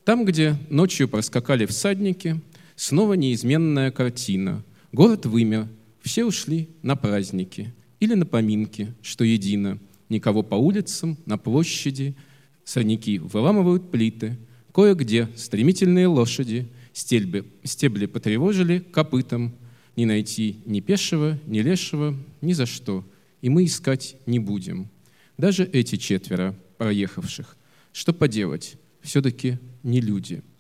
Там, где ночью проскакали всадники, снова неизменная картина. Город вымер, все ушли на праздники или на поминки, что едино. Никого по улицам, на площади, сорняки выламывают плиты. Кое-где стремительные лошади стебли потревожили копытом. Не найти ни пешего, ни лешего, ни за что. И мы искать не будем. Даже эти четверо проехавших. Что поделать, все-таки не люди.